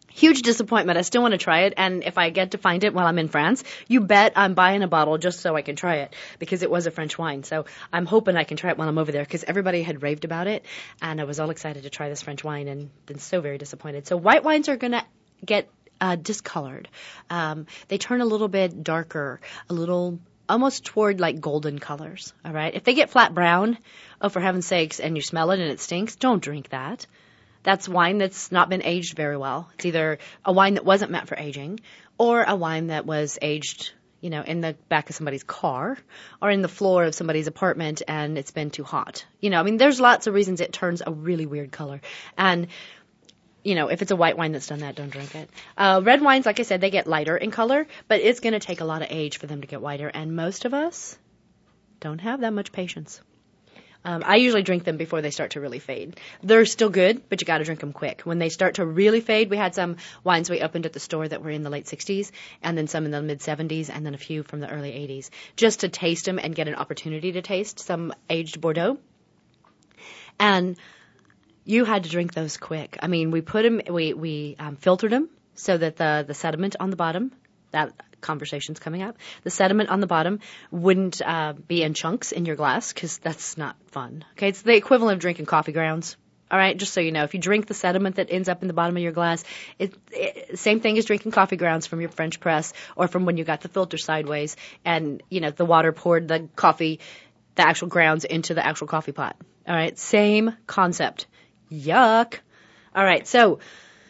Huge disappointment. I still want to try it, and if I get to find it while I'm in France, you bet I'm buying a bottle just so I can try it, because it was a French wine. So I'm hoping I can try it while I'm over there, because everybody had raved about it, and I was all excited to try this French wine, and been so very disappointed. So white wines are going to get discolored. They turn a little bit darker, a little almost toward like golden colors. All right. If they get flat brown, oh, for heaven's sakes, and you smell it and it stinks, don't drink that. That's wine that's not been aged very well. It's either a wine that wasn't meant for aging, or a wine that was aged, you know, in the back of somebody's car or in the floor of somebody's apartment and it's been too hot. You know, I mean, there's lots of reasons it turns a really weird color. And, you know, if it's a white wine that's done that, don't drink it. Red wines, like I said, they get lighter in color, but it's going to take a lot of age for them to get whiter. And most of us don't have that much patience. I usually drink them before they start to really fade. They're still good, but you got to drink them quick. When they start to really fade, we had some wines we opened at the store that were in the late 60s, and then some in the mid 70s, and then a few from the early 80s, just to taste them and get an opportunity to taste some aged Bordeaux. And you had to drink those quick. I mean, we put them, we filtered them so that the sediment on the bottom, that conversation's coming up, the sediment on the bottom wouldn't be in chunks in your glass, because that's not fun. Okay, it's the equivalent of drinking coffee grounds. All right, just so you know, if you drink the sediment that ends up in the bottom of your glass, same thing as drinking coffee grounds from your French press or from when you got the filter sideways and, you know, the water poured the coffee, the actual grounds into the actual coffee pot. All right, same concept. Yuck. All right, so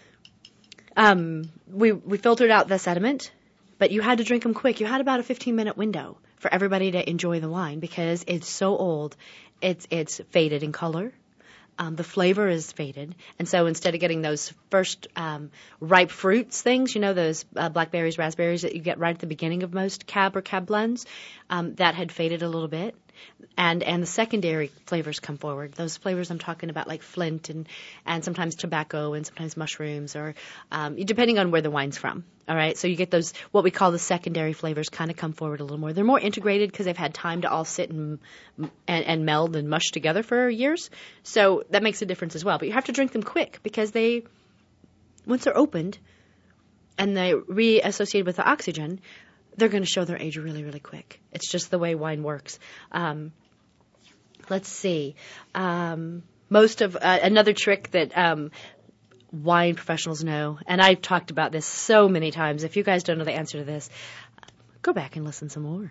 we filtered out the sediment, but you had to drink them quick. You had about a 15-minute window for everybody to enjoy the wine, because it's so old. It's faded in color. The flavor is faded. And so instead of getting those first ripe fruits things, you know, those blackberries, raspberries that you get right at the beginning of most cab or cab blends, that had faded a little bit. And the secondary flavors come forward. Those flavors I'm talking about, like Flint and sometimes tobacco and sometimes mushrooms, or depending on where the wine's from. All right, so you get those, what we call the secondary flavors, kind of come forward a little more. They're more integrated because they've had time to all sit and meld and mush together for years. So that makes a difference as well. But you have to drink them quick, because once they're opened and they reassociated with the oxygen, they're going to show their age really, really quick. It's just the way wine works. Let's see. Most of another trick that wine professionals know, and I've talked about this so many times. If you guys don't know the answer to this, go back and listen some more.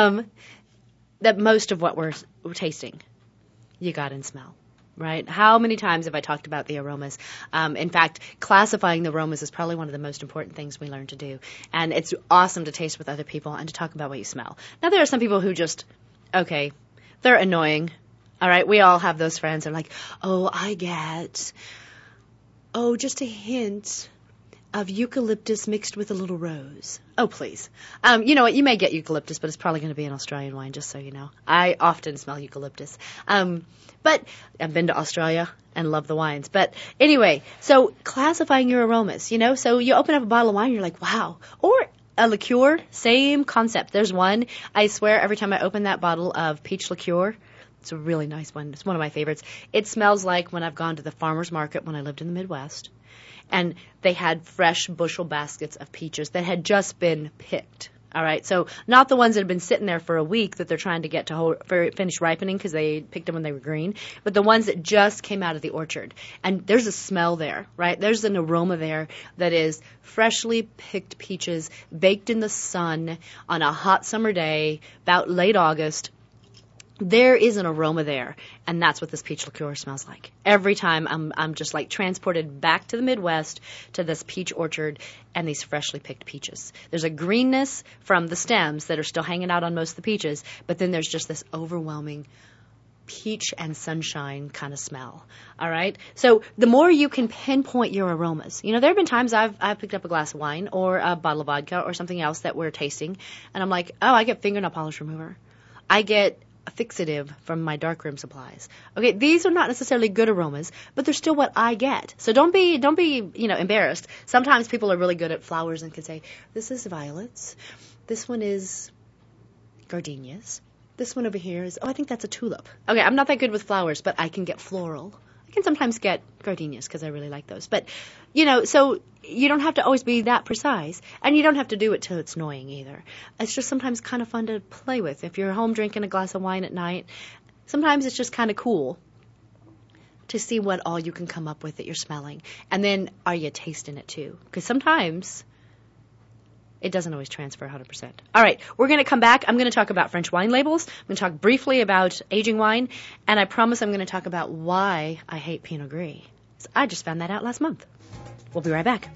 That most of what we're tasting, you got in smell. Right? How many times have I talked about the aromas? In fact, classifying the aromas is probably one of the most important things we learn to do. And it's awesome to taste with other people and to talk about what you smell. Now, there are some people who just, okay, they're annoying. All right? We all have those friends that are like, I get, just a hint of eucalyptus mixed with a little rose. Oh, please. You know what? You may get eucalyptus, but it's probably going to be an Australian wine, just so you know. I often smell eucalyptus. But I've been to Australia and love the wines. But anyway, so classifying your aromas, you know, so you open up a bottle of wine, you're like, wow. Or a liqueur, same concept. There's one, I swear, every time I open that bottle of peach liqueur, it's a really nice one. It's one of my favorites. It smells like when I've gone to the farmer's market when I lived in the Midwest, and they had fresh bushel baskets of peaches that had just been picked. All right, so not the ones that have been sitting there for a week that they're trying to get to finish ripening because they picked them when they were green, but the ones that just came out of the orchard. And there's a smell there, right? There's an aroma there that is freshly picked peaches baked in the sun on a hot summer day, about late August. There is an aroma there, and that's what this peach liqueur smells like. Every time I'm just like transported back to the Midwest to this peach orchard and these freshly picked peaches. There's a greenness from the stems that are still hanging out on most of the peaches, but then there's just this overwhelming peach and sunshine kind of smell. All right? So the more you can pinpoint your aromas. You know, there have been times I've picked up a glass of wine or a bottle of vodka or something else that we're tasting, and I'm like, I get fingernail polish remover. I get a fixative from my darkroom supplies. Okay, these are not necessarily good aromas, but they're still what I get. So don't be, embarrassed. Sometimes people are really good at flowers and can say, this is violets. This one is gardenias. This one over here is, I think that's a tulip. Okay, I'm not that good with flowers, but I can get floral. I can sometimes get gardenias because I really like those. But, so you don't have to always be that precise. And you don't have to do it till it's annoying either. It's just sometimes kind of fun to play with. If you're home drinking a glass of wine at night, sometimes it's just kind of cool to see what all you can come up with that you're smelling. And then are you tasting it too? Because sometimes it doesn't always transfer 100%. All right, we're going to come back. I'm going to talk about French wine labels. I'm going to talk briefly about aging wine. And I promise I'm going to talk about why I hate Pinot Gris. I just found that out last month. We'll be right back.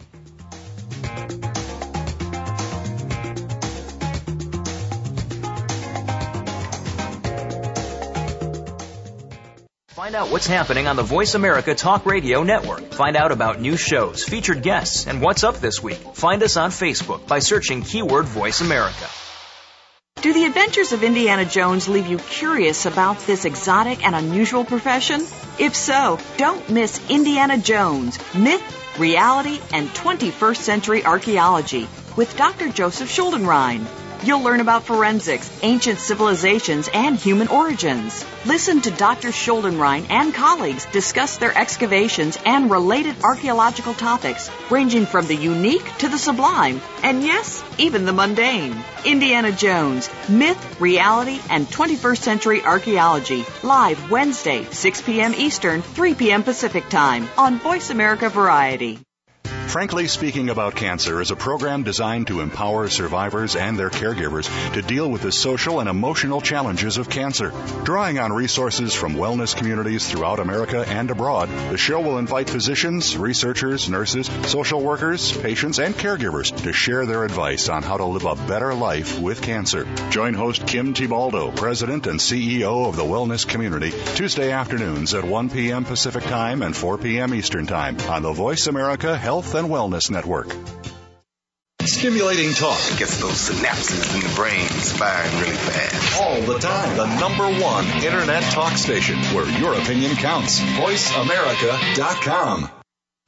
Find out what's happening on the Voice America Talk Radio Network. Find out about new shows, featured guests, and what's up this week. Find us on Facebook by searching keyword Voice America. Do the adventures of Indiana Jones leave you curious about this exotic and unusual profession? If so, don't miss Indiana Jones, Myth, Reality, and 21st Century Archaeology with Dr. Joseph Schuldenrein. You'll learn about forensics, ancient civilizations, and human origins. Listen to Dr. Schuldenrein and colleagues discuss their excavations and related archaeological topics, ranging from the unique to the sublime, and yes, even the mundane. Indiana Jones, Myth, Reality, and 21st Century Archaeology, live Wednesday, 6 p.m. Eastern, 3 p.m. Pacific Time, on Voice America Variety. Frankly Speaking About Cancer is a program designed to empower survivors and their caregivers to deal with the social and emotional challenges of cancer. Drawing on resources from wellness communities throughout America and abroad, the show will invite physicians, researchers, nurses, social workers, patients, and caregivers to share their advice on how to live a better life with cancer. Join host Kim Tibaldo, President and CEO of the Wellness Community, Tuesday afternoons at 1 p.m. Pacific Time and 4 p.m. Eastern Time on the Voice America Health and Wellness Network. Stimulating talk gets those synapses in the brain firing really fast. all the time. The number one internet talk station where your opinion counts. VoiceAmerica.com.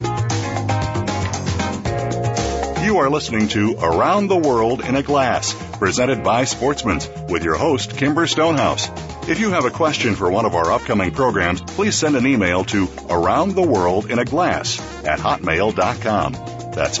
You are listening to Around the World in a Glass, presented by Sportsman's, with your host, Kimber Stonehouse. If you have a question for one of our upcoming programs, please send an email to aroundtheworldinaglass@hotmail.com. That's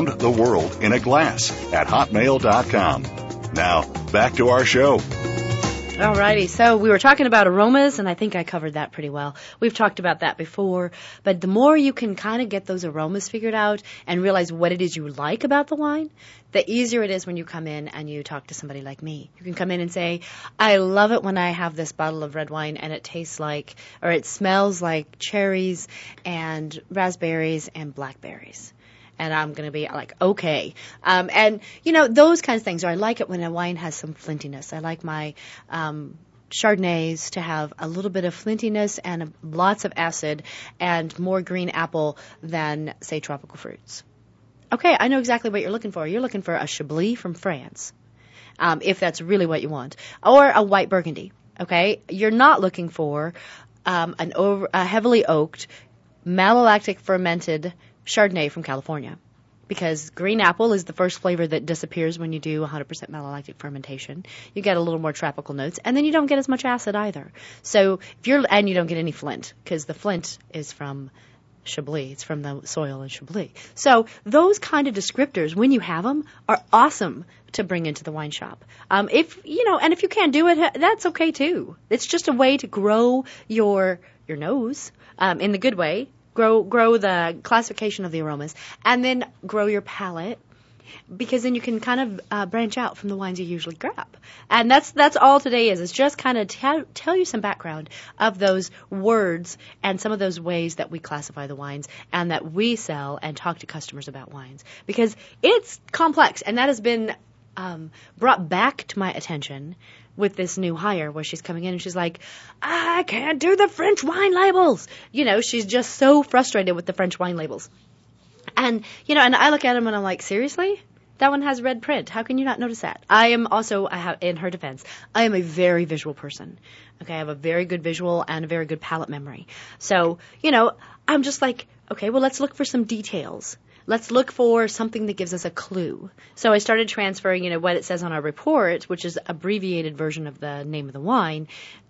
aroundtheworldinaglass@hotmail.com. Now, back to our show. Alrighty, so we were talking about aromas, and I think I covered that pretty well. We've talked about that before, but the more you can kind of get those aromas figured out and realize what it is you like about the wine, the easier it is when you come in and you talk to somebody like me. You can come in and say, I love it when I have this bottle of red wine and it tastes like, or it smells like cherries and raspberries and blackberries. And I'm going to be like, okay. And, you know, those kinds of things. Or I like it when a wine has some flintiness. I like my Chardonnays to have a little bit of flintiness and lots of acid and more green apple than, say, tropical fruits. Okay, I know exactly what you're looking for. You're looking for a Chablis from France, if that's really what you want. Or a white Burgundy, okay? You're not looking for a heavily oaked, malolactic fermented Chardonnay from California, because green apple is the first flavor that disappears when you do 100% malolactic fermentation. You get a little more tropical notes, and then you don't get as much acid either. So and you don't get any flint, because the flint is from Chablis. It's from the soil in Chablis. So those kind of descriptors, when you have them, are awesome to bring into the wine shop. If you can't do it, that's okay too. It's just a way to grow your nose in the good way. Grow the classification of the aromas, and then grow your palate, because then you can kind of branch out from the wines you usually grab. And that's all today is. It's just kind of tell you some background of those words and some of those ways that we classify the wines and that we sell and talk to customers about wines, because it's complex, and that has been brought back to my attention with this new hire, where she's coming in and she's like, I can't do the French wine labels. You know, she's just so frustrated with the French wine labels. And, and I look at them and I'm like, seriously? That one has red print. How can you not notice that? In her defense, I am a very visual person. Okay, I have a very good visual and a very good palate memory. So, I'm just like, okay, well, let's look for some details. Let's look for something that gives us a clue. So I started transferring, what it says on our report, which is abbreviated version of the name of the wine,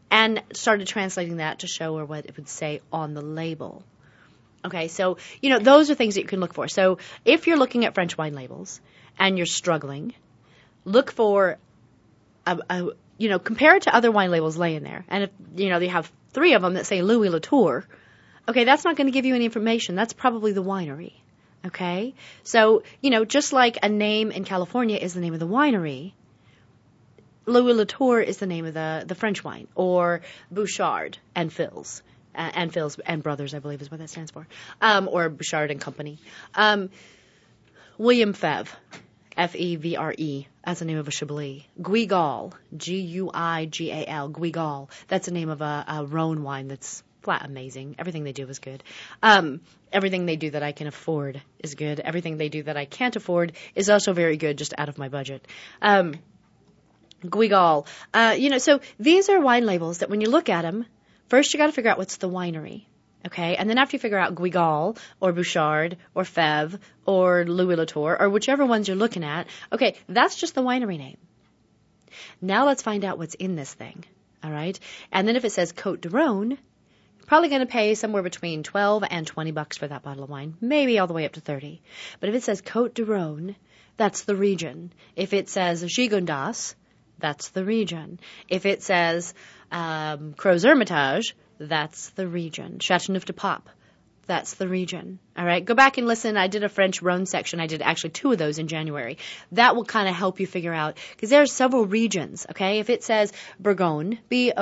and started translating that to show her what it would say on the label. Okay, so, those are things that you can look for. So if you're looking at French wine labels and you're struggling, look for, compare it to other wine labels laying there. And if, they have 3 of them that say Louis Latour, okay, that's not going to give you any information. That's probably the winery. Okay? So, just like a name in California is the name of the winery, Louis Latour is the name of the French wine, or Bouchard and Fils. And Fils and Brothers, I believe is what that stands for. Or Bouchard and Company. William Fevre, F-E-V-R-E, that's the name of a Chablis. Guigal, G-U-I-G-A-L, Guigal. That's the name of a Rhone wine that's flat amazing. Everything they do is good. Everything they do that I can afford is good. Everything they do that I can't afford is also very good, just out of my budget. Guigal. So these are wine labels that when you look at them, first you got to figure out what's the winery. Okay? And then after you figure out Guigal or Bouchard or Fevre or Louis Latour or whichever ones you're looking at, okay, that's just the winery name. Now let's find out what's in this thing. All right? And then if it says Côte du Rhône, you're probably going to pay somewhere between $12 and $20 for that bottle of wine, maybe all the way up to $30. But if it says Côte du Rhône, that's the region. If it says Gigondas, that's the region. If it says Crozes-Hermitage, that's the region. Châteauneuf-du-Pape, that's the region. All right, go back and listen. I did a French Rhône section. I did actually 2 of those in January. That will kind of help you figure out, because there are several regions, okay? If it says Bourgogne,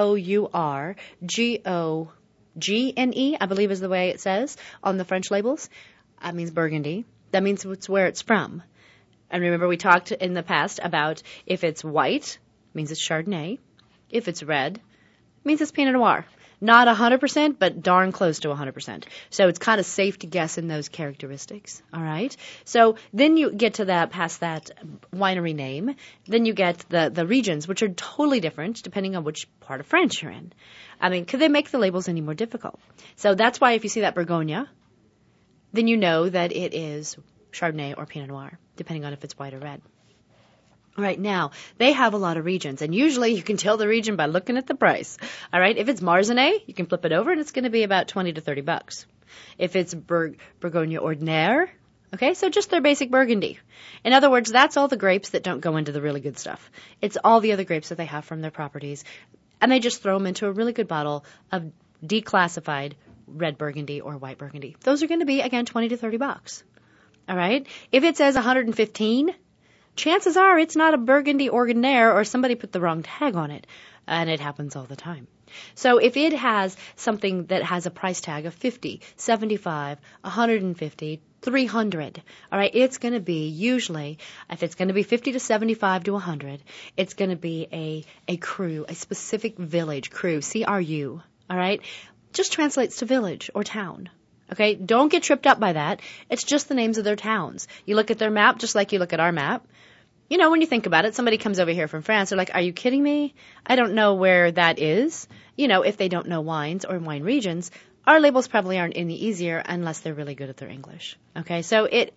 B-O-U-R-G-O-G-N-E, I believe is the way it says on the French labels, that means Burgundy. That means it's where it's from. And remember, we talked in the past about if it's white, means it's Chardonnay. If it's red, means it's Pinot Noir. Not 100%, but darn close to 100%. So it's kind of safe to guess in those characteristics. All right? So then you get to that, past that winery name. Then you get the regions, which are totally different depending on which part of France you're in. I mean, could they make the labels any more difficult? So that's why if you see that Bourgogne, then you know that it is Chardonnay or Pinot Noir, depending on if it's white or red. All right, now, they have a lot of regions, and usually you can tell the region by looking at the price. All right, if it's Marsanne, you can flip it over, and it's going to be about $20 to $30. If it's Bourgogne Ordinaire, okay, so just their basic Burgundy. In other words, that's all the grapes that don't go into the really good stuff. It's all the other grapes that they have from their properties, and they just throw them into a really good bottle of declassified red Burgundy or white Burgundy. Those are going to be, again, $20 to $30. All right, if it says 115, chances are it's not a Burgundy Ordinaire or somebody put the wrong tag on it, and it happens all the time. So if it has something that has a price tag of 50, 75, 150, 300, all right, it's going to be usually, if it's going to be 50 to 75 to 100, it's going to be a cru, a specific village, cru, C-R-U, all right, just translates to village or town. Okay, don't get tripped up by that. It's just the names of their towns. You look at their map just like you look at our map. You know, when you think about it, somebody comes over here from France, they're like, are you kidding me? I don't know where that is. You know, if they don't know wines or wine regions, our labels probably aren't any easier unless they're really good at their English. Okay, so it's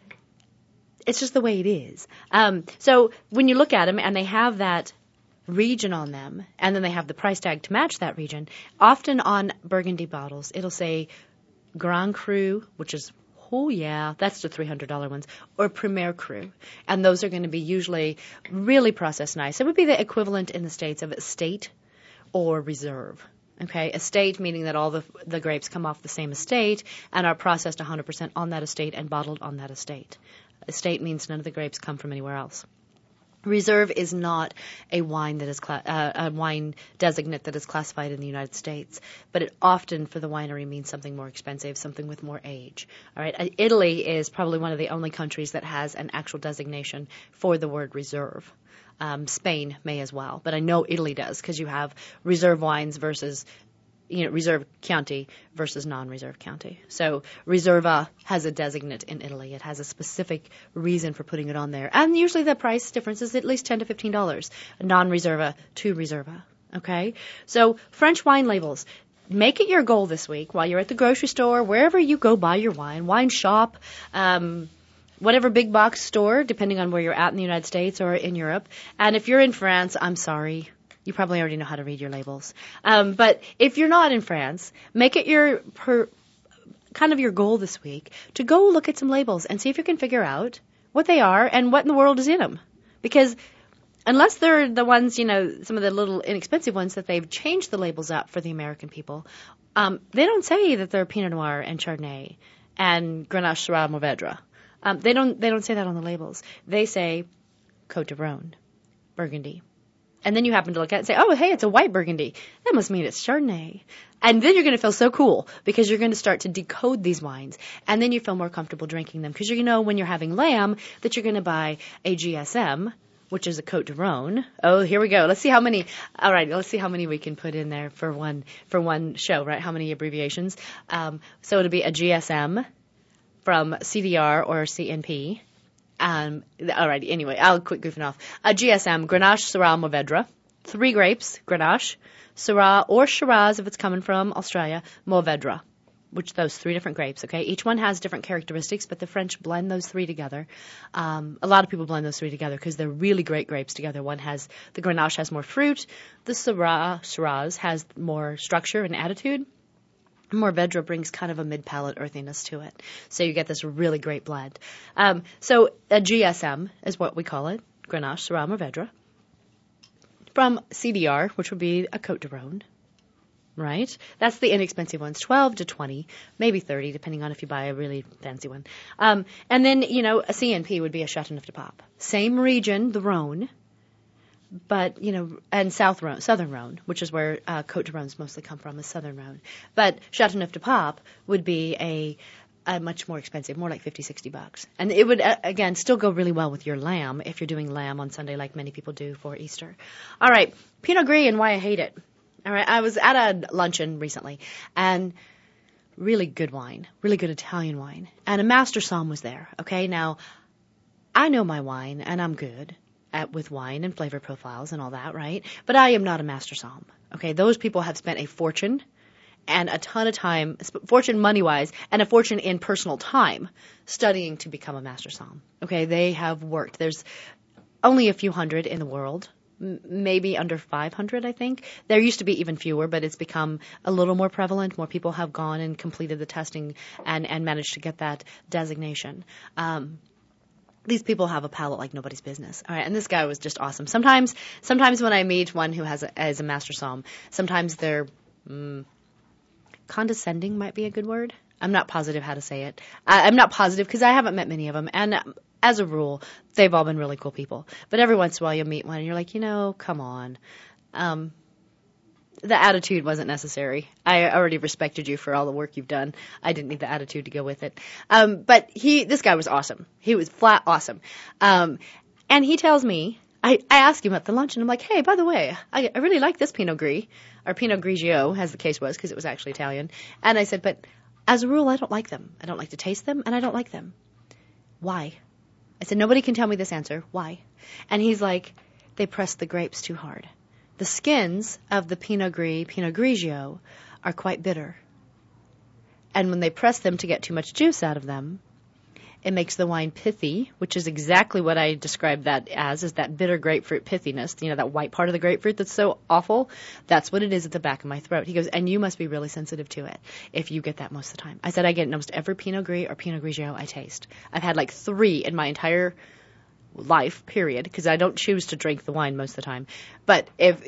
just the way it is. So when you look at them and they have that region on them, and then they have the price tag to match that region, often on Burgundy bottles, it'll say Grand Cru, which is, oh yeah, that's the $300 ones, or Premier Cru. And those are going to be usually really processed nice. It would be the equivalent in the States of estate or reserve. Okay, estate meaning that all the grapes come off the same estate and are processed 100% on that estate and bottled on that estate. Estate means none of the grapes come from anywhere else. Reserve is not a wine that is a wine designate that is classified in the United States, but it often for the winery means something more expensive, something with more age. All right, Italy is probably one of the only countries that has an actual designation for the word reserve. Spain may as well, but I know Italy does because you have reserve wines versus reserve Chianti versus non-reserve Chianti. So Riserva has a designate in Italy. It has a specific reason for putting it on there. And usually the price difference is at least $10 to $15, non-Riserva to Riserva. Okay? So French wine labels. Make it your goal this week while you're at the grocery store, wherever you go buy your wine shop, whatever big box store, depending on where you're at in the United States or in Europe. And if you're in France, I'm sorry. You probably already know how to read your labels. But if you're not in France, make it your goal this week to go look at some labels and see if you can figure out what they are and what in the world is in them. Because unless they're the ones, some of the little inexpensive ones that they've changed the labels up for the American people, they don't say that they're Pinot Noir and Chardonnay and Grenache, Syrah, Mourvedre. They don't say that on the labels. They say Côte de Rhône, Burgundy. And then you happen to look at it and say, oh, hey, it's a white Burgundy. That must mean it's Chardonnay. And then you're going to feel so cool because you're going to start to decode these wines. And then you feel more comfortable drinking them because you know when you're having lamb that you're going to buy a GSM, which is a Côte de Rhône. Oh, here we go. Let's see how many. All right, let's see how many we can put in there for one show, right? How many abbreviations? So it'll be a GSM from CDR or CNP. All right, anyway, I'll quit goofing off. A GSM, Grenache, Syrah, Mourvedre. 3 grapes, Grenache, Syrah, or Shiraz if it's coming from Australia, Mourvedre, which those 3 different grapes, okay? Each one has different characteristics, but the French blend those 3 together. A lot of people blend those 3 together because they're really great grapes together. The Grenache has more fruit, the Shiraz has more structure and attitude. Mourvedre brings kind of a mid-palate earthiness to it. So you get this really great blend. So a GSM is what we call it, Grenache, Syrah, Mourvedre. From CDR, which would be a Côte de Rhône, right? That's the inexpensive ones, 12 to 20, maybe 30, depending on if you buy a really fancy one. And then, a CNP would be a Châteauneuf-du-Pape. Same region, the Rhône, but, and Southern Rhône, which is where Côte de Rhônes mostly come from, is Southern Rhône. But Châteauneuf-du-Pape would be a much more expensive, more like $50-$60. And it would, again, still go really well with your lamb if you're doing lamb on Sunday like many people do for Easter. All right, Pinot Gris and why I hate it. All right, I was at a luncheon recently, and really good wine, really good Italian wine. And a Master Somm was there, okay? Now, I know my wine, and I'm good with wine and flavor profiles and all that, right? But I am not a Master Somm, okay? Those people have spent a fortune and a ton of time, fortune money-wise, and a fortune in personal time studying to become a Master Somm, okay? They have worked. There's only a few hundred in the world, maybe under 500, I think. There used to be even fewer, but it's become a little more prevalent. More people have gone and completed the testing and managed to get that designation. These people have a palate like nobody's business. All right, and this guy was just awesome. Sometimes when I meet one who has a Master Somm, sometimes they're condescending might be a good word. I'm not positive how to say it. I'm not positive because I haven't met many of them, and as a rule, they've all been really cool people. But every once in a while you'll meet one and you're like, come on. The attitude wasn't necessary. I already respected you for all the work you've done. I didn't need the attitude to go with it. But this guy was awesome. He was flat awesome. And he tells me, I asked him at the lunch, and I'm like, hey, by the way, I really like this Pinot Gris, or Pinot Grigio, as the case was, because it was actually Italian. And I said, but as a rule, I don't like them. I don't like to taste them, and I don't like them. Why? I said, nobody can tell me this answer. Why? And he's like, they press the grapes too hard. The skins of the Pinot Gris, Pinot Grigio, are quite bitter. And when they press them to get too much juice out of them, it makes the wine pithy, which is exactly what I described that as, is that bitter grapefruit pithiness, that white part of the grapefruit that's so awful. That's what it is at the back of my throat. He goes, and you must be really sensitive to it if you get that most of the time. I said, I get almost every Pinot Gris or Pinot Grigio I taste. I've had like 3 in my entire life, period, because I don't choose to drink the wine most of the time. But if,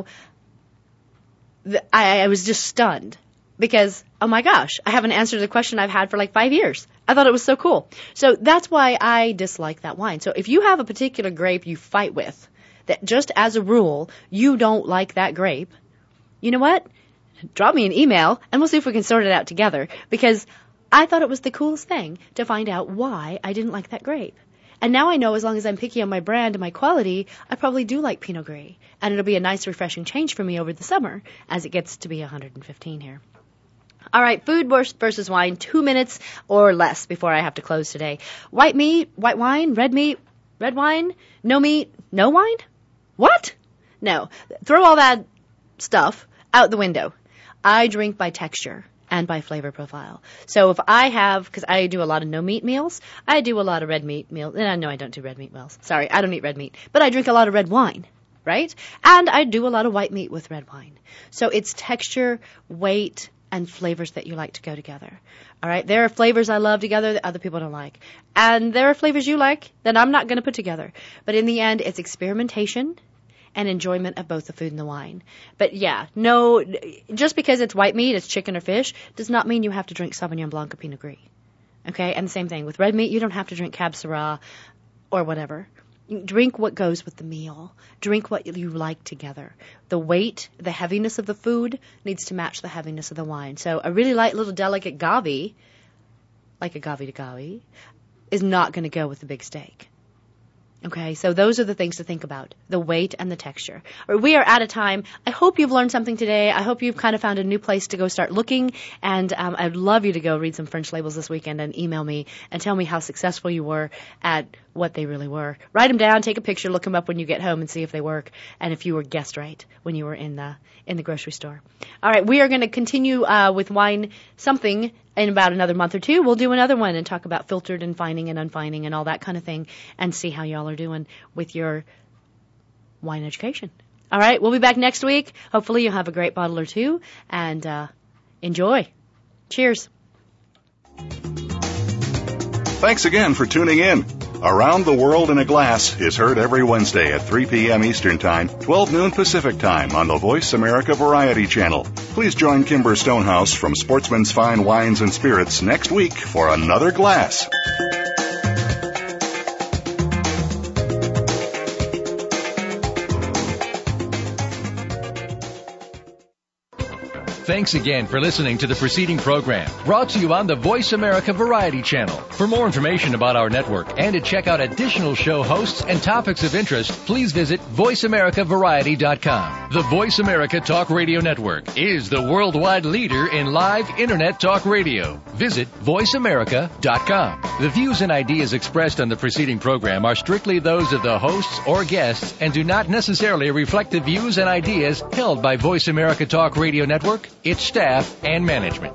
I was just stunned because, oh my gosh, I haven't answered a question I've had for like 5 years. I thought it was so cool. So that's why I dislike that wine. So if you have a particular grape you fight with, that just as a rule, you don't like that grape, you know what? Drop me an email and we'll see if we can sort it out together, because I thought it was the coolest thing to find out why I didn't like that grape. And now I know as long as I'm picky on my brand and my quality, I probably do like Pinot Gris. And it'll be a nice, refreshing change for me over the summer as it gets to be 115 here. All right, food versus wine, 2 minutes or less before I have to close today. White meat, white wine, red meat, red wine, no meat, no wine? What? No. Throw all that stuff out the window. I drink by texture and by flavor profile. So if I have, because I do a lot of no meat meals, I do a lot of red meat meals. And I know I don't do red meat meals. Sorry, I don't eat red meat. But I drink a lot of red wine. right? And I do a lot of white meat with red wine. So it's texture, weight, and flavors that you like to go together. All right? There are flavors I love together that other people don't like. And there are flavors you like that I'm not going to put together. But in the end, it's experimentation and enjoyment of both the food and the wine. But yeah, no, just because it's white meat, it's chicken or fish, does not mean you have to drink Sauvignon Blanc or Pinot Gris. Okay? And the same thing. With red meat, you don't have to drink Cab Syrah or whatever. Drink what goes with the meal. Drink what you like together. The weight, the heaviness of the food needs to match the heaviness of the wine. So a really light little delicate Gavi, like a Gavi de Gavi, is not going to go with the big steak. Okay, so those are the things to think about, the weight and the texture. We are out of time. I hope you've learned something today. I hope you've kind of found a new place to go start looking. And I'd love you to go read some French labels this weekend and email me and tell me how successful you were at what they really were. Write them down, take a picture, look them up when you get home and see if they work and if you were guessed right when you were in the grocery store. All right, we are going to continue with wine something in about another month or two. We'll do another one and talk about filtered and fining and unfining and all that kind of thing and see how y'all are doing with your wine education. All right, we'll be back next week. Hopefully you'll have a great bottle or two and enjoy. Cheers. Thanks again for tuning in. Around the World in a Glass is heard every Wednesday at 3 p.m. Eastern Time, 12 noon Pacific Time on the Voice America Variety Channel. Please join Kimber Stonehouse from Sportsman's Fine Wines and Spirits next week for another glass. Thanks again for listening to the preceding program, brought to you on the Voice America Variety Channel. For more information about our network and to check out additional show hosts and topics of interest, please visit VoiceAmericaVariety.com. The Voice America Talk Radio Network is the worldwide leader in live Internet talk radio. Visit VoiceAmerica.com. The views and ideas expressed on the preceding program are strictly those of the hosts or guests and do not necessarily reflect the views and ideas held by Voice America Talk Radio Network, its staff, and management.